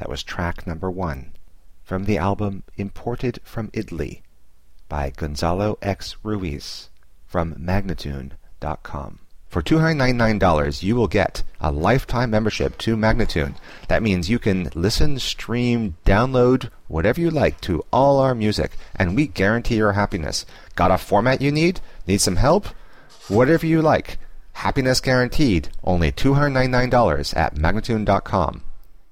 was track number 1 from the album Imported from Italy by Gonzalo X. Ruiz from Magnatune.com. For $299, you will get a lifetime membership to Magnatune. That means you can listen, stream, download, whatever you like to all our music, and we guarantee your happiness. Got a format you need? Need some help? Whatever you like. Happiness guaranteed. Only $299 at Magnatune.com.